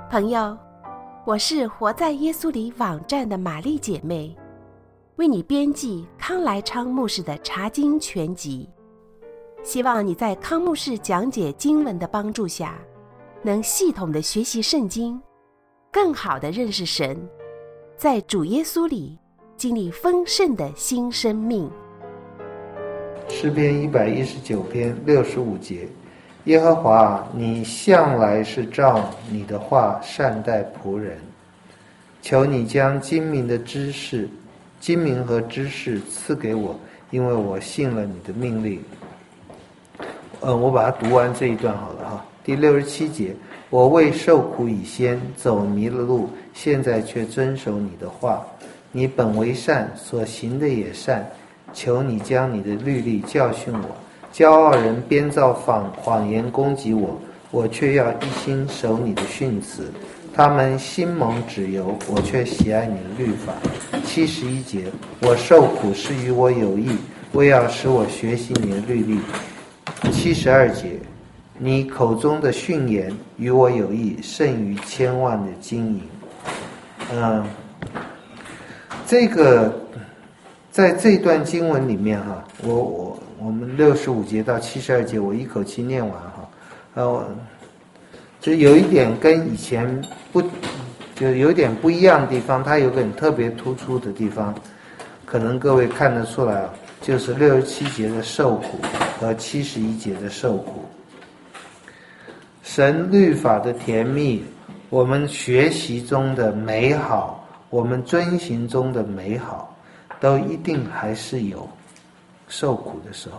朋友，我是活在耶稣里网站的玛丽姐妹，为你编辑康来昌牧师的查经全集，希望你在康牧师讲解经文的帮助下，能系统的学习圣经，更好的认识神，在主耶稣里经历丰盛的新生命。 诗篇119篇65节，耶和华啊，你向来是照你的话善待仆人，求你将精明和知识赐给我，因为我信了你的命令。我把它读完这一段好了哈。第67节，我为受苦以先走迷了路，现在却遵守你的话。你本为善，所行的也善，求你将你的律例教训我。骄傲人编造谎言攻击我，我却要一心守你的训词。他们心蒙脂油，我却喜爱你的律法。71节，我受苦是与我有益，为要使我学习你的律例。72节，你口中的训言与我有益，胜于千万的金银。这个在这段经文里面哈，我们65节到72节我一口气念完哈，就有一点跟以前就有点不一样的地方，它有个很特别突出的地方，可能各位看得出来啊，就是67节的受苦和71节的受苦。神律法的甜蜜，我们学习中的美好，我们遵行中的美好，都一定还是有受苦的时候，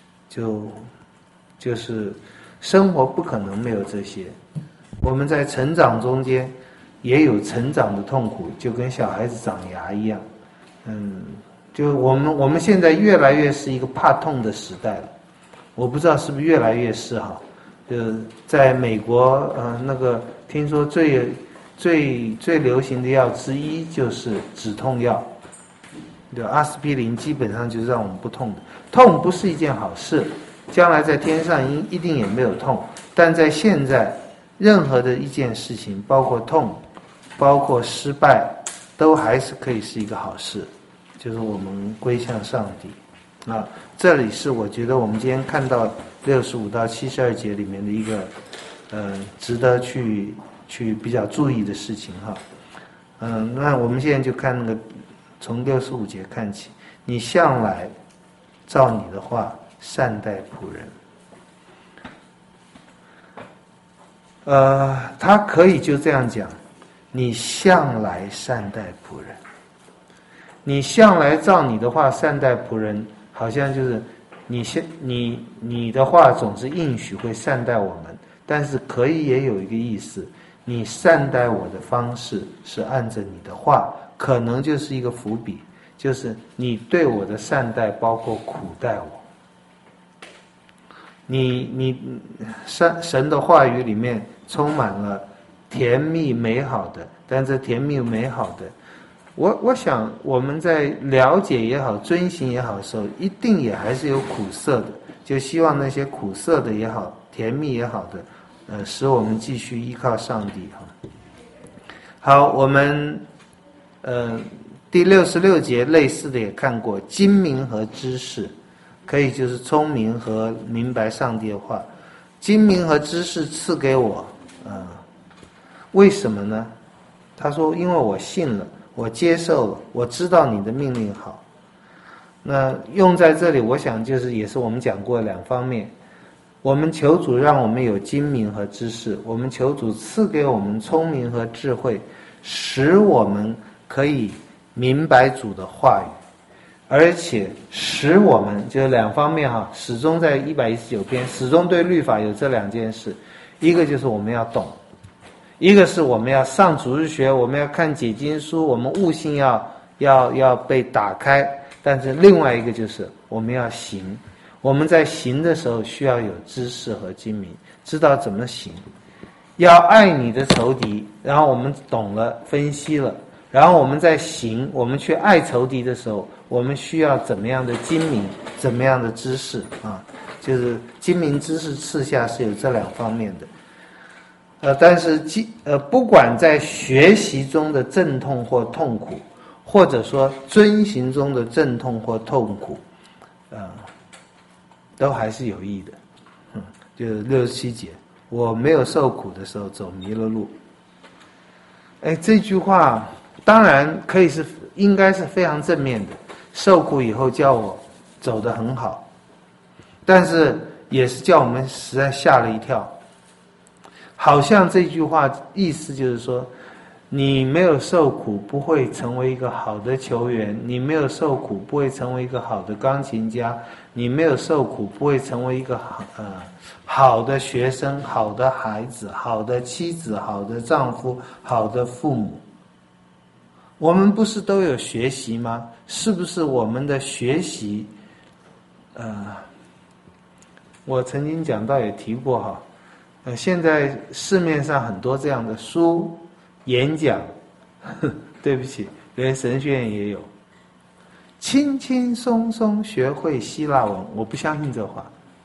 就是生活不可能没有这些。我们在成长中间也有成长的痛苦，就跟小孩子长牙一样。就我们现在越来越是一个怕痛的时代了。我不知道是不是越来越是哈。在美国那个听说最流行的药之一就是止痛药。阿司匹林基本上就是让我们不痛的。痛不是一件好事，将来在天上一定也没有痛，但在现在任何的一件事情，包括痛，包括失败，都还是可以是一个好事，就是我们归向上帝。这里是我觉得我们今天看到65到72节里面的一个值得去比较注意的事情哈。那我们现在就看那个从65节看起，你向来照你的话善待仆人。他可以就这样讲，你向来善待仆人，你向来照你的话善待仆人，好像就是你的话总是应许会善待我们，但是可以也有一个意思，你善待我的方式是按着你的话，可能就是一个伏笔，就是你对我的善待包括苦待我。神的话语里面充满了甜蜜美好的，但这甜蜜美好的，我想我们在了解也好，遵行也好的时候，一定也还是有苦涩的，就希望那些苦涩的也好，甜蜜也好的，使我们继续依靠上帝哈。好，我们第66节类似的也看过，精明和知识，可以就是聪明和明白上帝的话。精明和知识赐给我，为什么呢？他说因为我信了，我接受了，我知道你的命令好。那用在这里我想就是也是我们讲过的两方面，我们求主让我们有精明和知识，我们求主赐给我们聪明和智慧，使我们可以明白主的话语，而且使我们就是两方面哈，始终在119篇始终对律法有这两件事，一个就是我们要懂，一个是我们要上主日学，我们要看解经书，我们悟性要被打开，但是另外一个就是我们要行，我们在行的时候需要有知识和精明，知道怎么行，要爱你的仇敌，然后我们懂了分析了，然后我们在行，我们去爱仇敌的时候，我们需要怎么样的精明，怎么样的知识啊？就是精明知识赐下是有这两方面的。 但是不管在学习中的阵痛或痛苦，或者说遵行中的阵痛或痛苦，都还是有益的。就是67节，我没有受苦的时候走迷了路。这句话当然应该是非常正面的，受苦以后叫我走得很好，但是也是叫我们实在吓了一跳。好像这句话意思就是说，你没有受苦不会成为一个好的球员，你没有受苦不会成为一个好的钢琴家，你没有受苦不会成为一个好的学生、好的孩子、好的妻子、好的丈夫、好的父母。我们不是都有学习吗？是不是我们的学习我曾经讲到也提过哈，现在市面上很多这样的书、演讲，对不起，连神学院也有，轻轻松松学会希腊文，我不相信这话。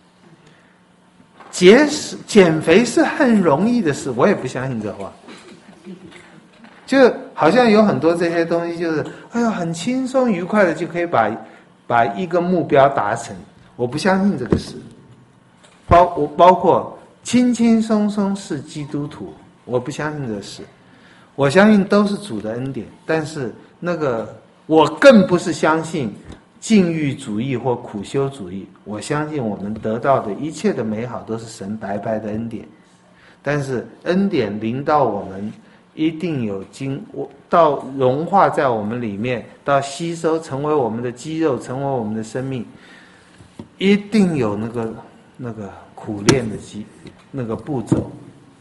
减肥是很容易的事，我也不相信这话。就好像有很多这些东西，就是很轻松愉快的就可以把一个目标达成，我不相信这个事。包括轻轻松松是基督徒，我不相信这事。我相信都是主的恩典，但是我更不是相信禁欲主义或苦修主义。我相信我们得到的一切的美好都是神白白的恩典，但是恩典临到我们，一定有到融化在我们里面，到吸收成为我们的肌肉，成为我们的生命，一定有那个苦练的那个步骤。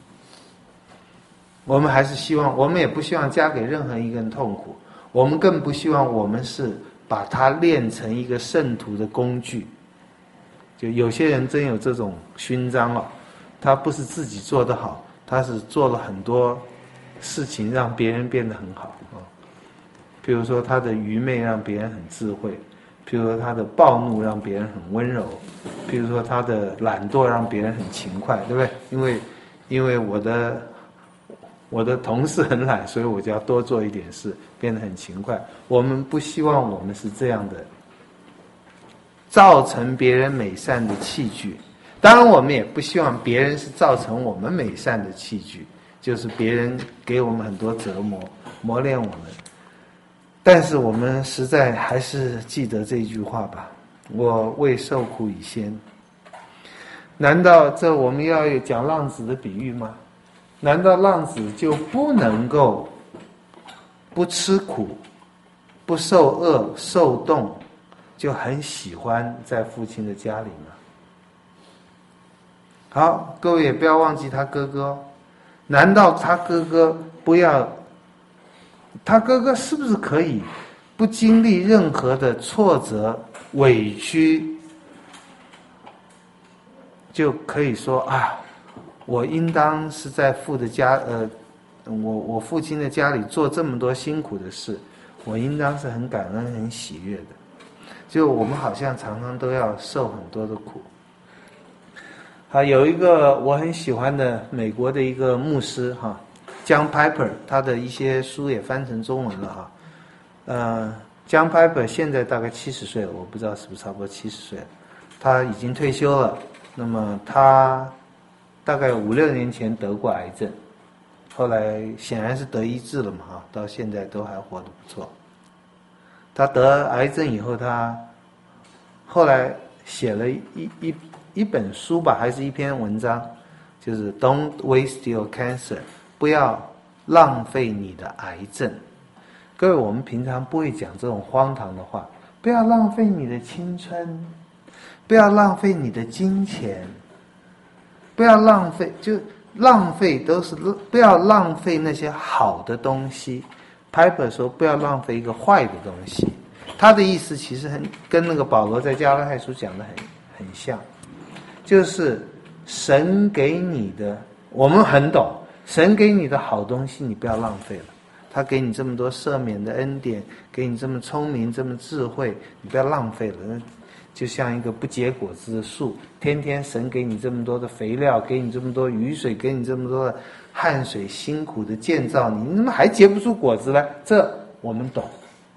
我们还是希望，我们也不希望加给任何一个人痛苦，我们更不希望我们是把它练成一个圣徒的工具。就有些人真有这种勋章他不是自己做得好，他是做了很多事情让别人变得很好比如说他的愚昧让别人很智慧，譬如说他的暴怒让别人很温柔，譬如说他的懒惰让别人很勤快，对不对？因为我的同事很懒，所以我就要多做一点事，变得很勤快。我们不希望我们是这样的，造成别人美善的器具。当然我们也不希望别人是造成我们美善的器具，就是别人给我们很多折磨，磨练我们。但是我们实在还是记得这句话吧，我为受苦以先。难道这我们要有讲浪子的比喻吗？难道浪子就不能够不吃苦、不受饿、受冻，就很喜欢在父亲的家里吗？好，各位也不要忘记他哥哥。难道他哥哥他哥哥是不是可以不经历任何的挫折、委屈，就可以说我应当是在父的家，我父亲的家里做这么多辛苦的事，我应当是很感恩、很喜悦的。就我们好像常常都要受很多的苦。有一个我很喜欢的美国的一个牧师John Piper， 他的一些书也翻成中文了John Piper 现在大概70岁了，我不知道是不是差不多70岁了，他已经退休了。那么他大概5-6年前得过癌症，后来显然是得医治了嘛到现在都还活得不错。他得癌症以后，他后来写了一本书吧，还是一篇文章，就是 Don't waste your cancer， 不要浪费你的癌症。各位，我们平常不会讲这种荒唐的话，不要浪费你的青春，不要浪费你的金钱，不要浪费，就浪费都是不要浪费那些好的东西。Piper 说不要浪费一个坏的东西，他的意思其实跟那个保罗在加拉太书讲的很像，就是神给你的，我们很懂，神给你的好东西你不要浪费了。他给你这么多赦免的恩典，给你这么聪明这么智慧，你不要浪费了。 就像一个不结果子的树，天天神给你这么多的肥料，给你这么多雨水，给你这么多的汗水，辛苦的建造你，你怎么还结不出果子来？这我们懂。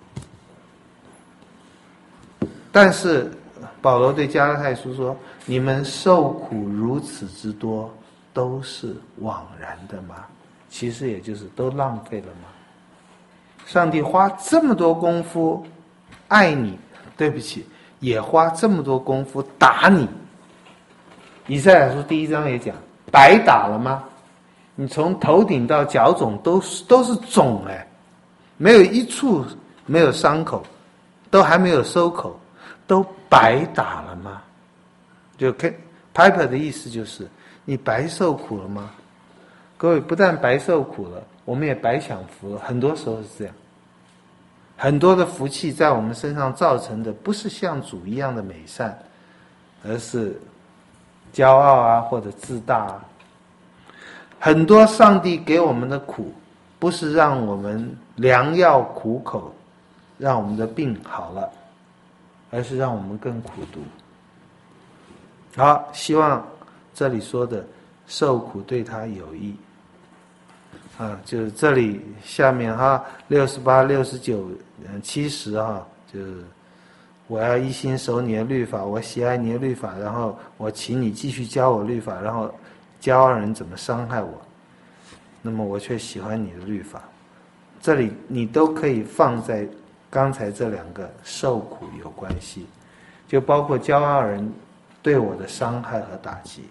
但是保罗对加拉太书说，你们受苦如此之多，都是枉然的吗？其实也就是都浪费了吗？上帝花这么多功夫爱你，对不起，也花这么多功夫打你。以赛亚书第1章也讲，白打了吗？你从头顶到脚肿都是肿哎，没有一处没有伤口，都还没有收口，都白打了吗？就 Piper 的意思就是你白受苦了吗？各位，不但白受苦了，我们也白享福了。很多时候是这样，很多的福气在我们身上造成的不是像主一样的美善，而是骄傲啊，或者自大啊。很多上帝给我们的苦，不是让我们良药苦口，让我们的病好了，而是让我们更苦毒。好，希望这里说的受苦对他有益就是这里下面68、69、70就是我要一心守你的律法，我喜爱你的律法，然后我请你继续教我律法，然后骄傲人怎么伤害我，那么我却喜欢你的律法。这里你都可以放在刚才这2个受苦有关系，就包括骄傲人对我的伤害和打击，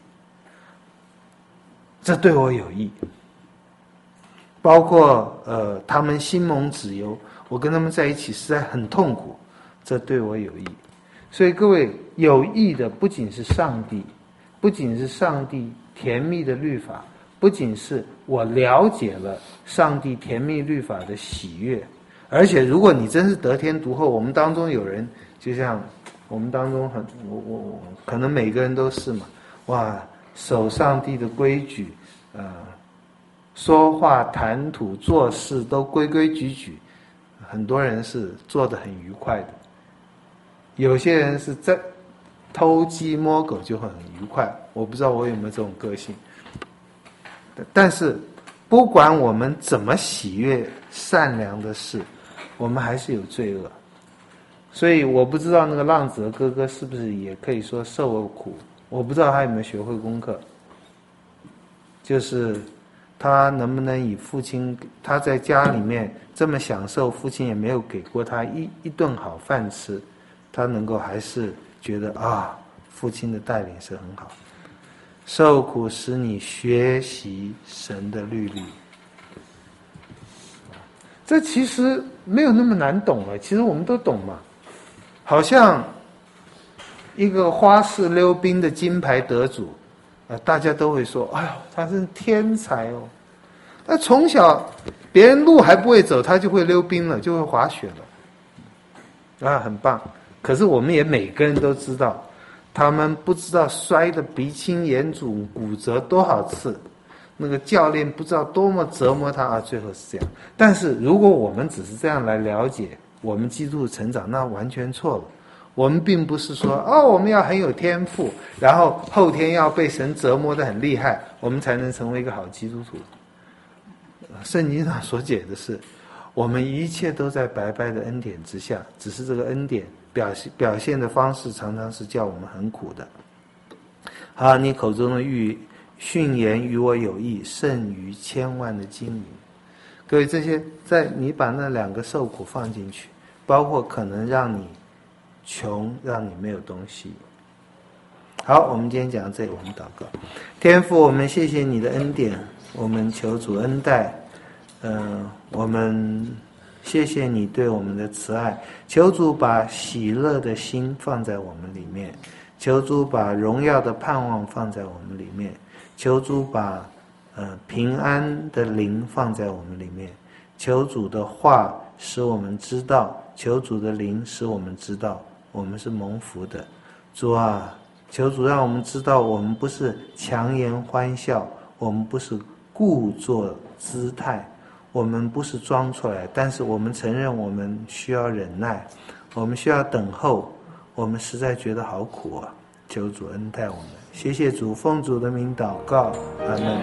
这对我有益。包括他们心蒙脂油，我跟他们在一起实在很痛苦，这对我有益。所以各位，有益的不仅是上帝，不仅是上帝甜蜜的律法，不仅是我了解了上帝甜蜜律法的喜悦，而且如果你真是得天独厚，我们当中有人，就像我们当中我可能每个人都是嘛，哇，守上帝的规矩，说话谈吐做事都规规矩矩，很多人是做得很愉快的，有些人是在偷鸡摸狗就很愉快，我不知道我有没有这种个性。但是不管我们怎么喜悦善良的事，我们还是有罪恶。所以我不知道那个浪子的哥哥是不是也可以说受了苦，我不知道他有没有学会功课，就是他能不能以父亲，他在家里面这么享受，父亲也没有给过他一顿好饭吃，他能够还是觉得父亲的带领是很好。受苦使你学习神的律例，这其实没有那么难懂了，其实我们都懂嘛。好像一个花式溜冰的金牌得主，大家都会说，哎呦，他是天才哦。那从小别人路还不会走，他就会溜冰了，就会滑雪了，很棒。可是我们也每个人都知道，他们不知道摔得鼻青眼肿，骨折多少次，那个教练不知道多么折磨他最后是这样。但是如果我们只是这样来了解我们基督的成长，那完全错了。我们并不是说我们要很有天赋，然后后天要被神折磨得很厉害，我们才能成为一个好基督徒。圣经上所解的是，我们一切都在白白的恩典之下，只是这个恩典表现的方式常常是叫我们很苦的。你口中的训言与我有益，胜于千万的金银。各位，这些你把那2个受苦放进去，包括可能让你穷，让你没有东西。好，我们今天讲到这里，我们祷告。天父，我们谢谢你的恩典，我们求主恩待，我们谢谢你对我们的慈爱，求主把喜乐的心放在我们里面，求主把荣耀的盼望放在我们里面，求主把平安的灵放在我们里面，求主的话使我们知道，求主的灵使我们知道我们是蒙福的。主啊，求主让我们知道，我们不是强颜欢笑，我们不是故作姿态，我们不是装出来，但是我们承认我们需要忍耐，我们需要等候， 我们实在觉得好苦啊！求主恩待我们，谢谢主，奉主的名祷告，阿们。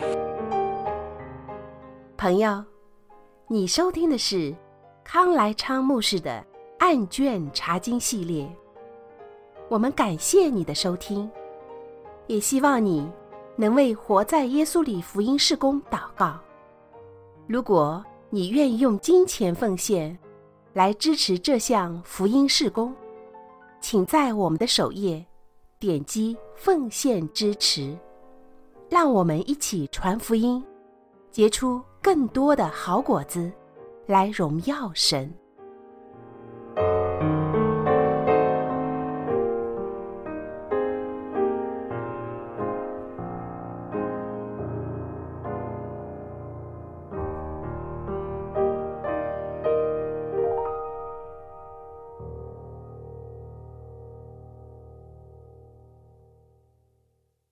朋友，你收听的是康来昌牧师的案卷查经系列，我们感谢你的收听，也希望你能为活在耶稣里福音事工祷告。如果你愿意用金钱奉献来支持这项福音事工，请在我们的首页点击奉献支持，让我们一起传福音，结出更多的好果子，来荣耀神。